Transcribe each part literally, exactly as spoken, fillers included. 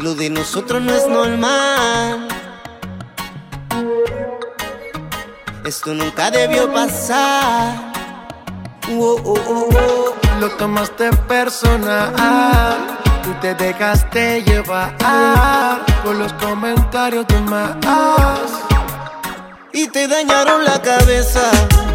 Lo de nosotros no es normal. Esto nunca debió pasar. Oh, oh, oh, oh. Lo tomaste personal. Tú te dejaste llevar por los comentarios de más y te dañaron la cabeza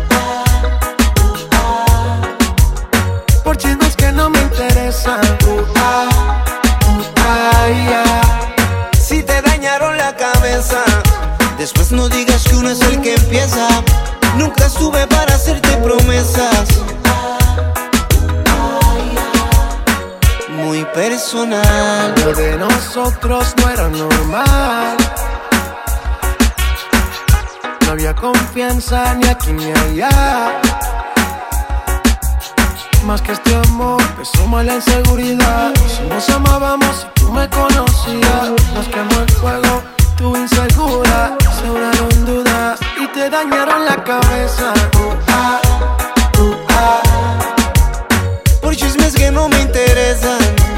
por chismes que no me interesan. Uh, ah, uh, ah, yeah. Si te dañaron la cabeza, después no digas que uno es el que empieza. Nunca estuve para hacerte promesas. Muy personal. Lo de nosotros no era normal. No había confianza ni aquí ni allá. Más que este amor, empezó mal la inseguridad. Si nos amábamos y tú me conocías, nos quemó el fuego, tú insegura. Sobraron dudas y te dañaron la cabeza. Uh, ah, uh, ah. Por chismes que no me interesan.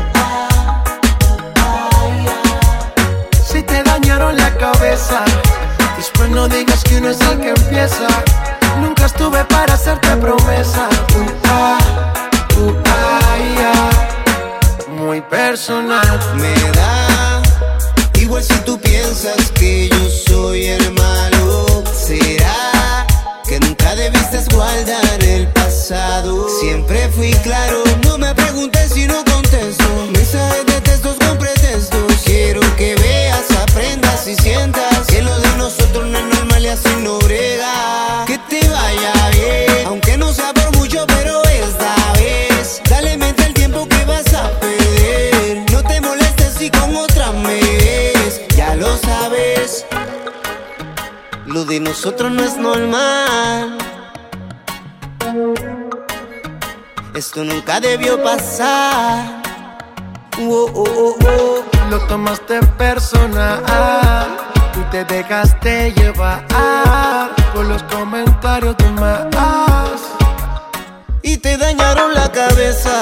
Si te dañaron la cabeza, después no digas que uno es el que empieza. Nunca estuve para hacerte promesa. Uh, ah, uh, ah, yeah. Muy personal. Me da igual si tú piensas que yo soy el malo. ¿Será que nunca debiste guardar el pasado? Siempre fui claro, no me preguntes si no contesto. Mensajes de textos con pretextos. Quiero que veas, aprendas y sientas que lo de nosotros no es normal y así no brega. Que te vaya bien, aunque no sea por mucho, pero esta vez dale mente al tiempo que vas a perder. No te molestes si con otra me ves, ya lo sabes. Lo de nosotros no es normal. Esto nunca debió pasar. Oh, oh, oh, oh. Lo tomaste personal. Tú te dejaste llevar por los comentarios de más y te dañaron la cabeza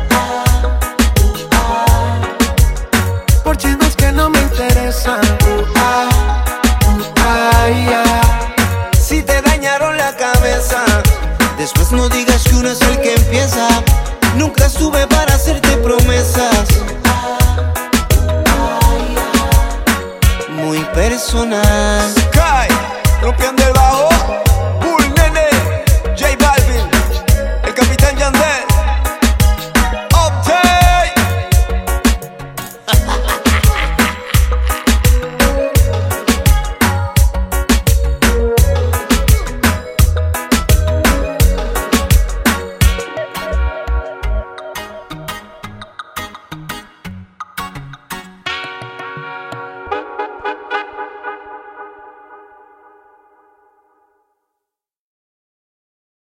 por chismes que no me interesan. Uh, ah, uh, ah, yeah. Si te dañaron la cabeza, después no digas que uno es el que empieza. Nunca estuve para hacerte promesas. Muy personal. Sky, rompiendo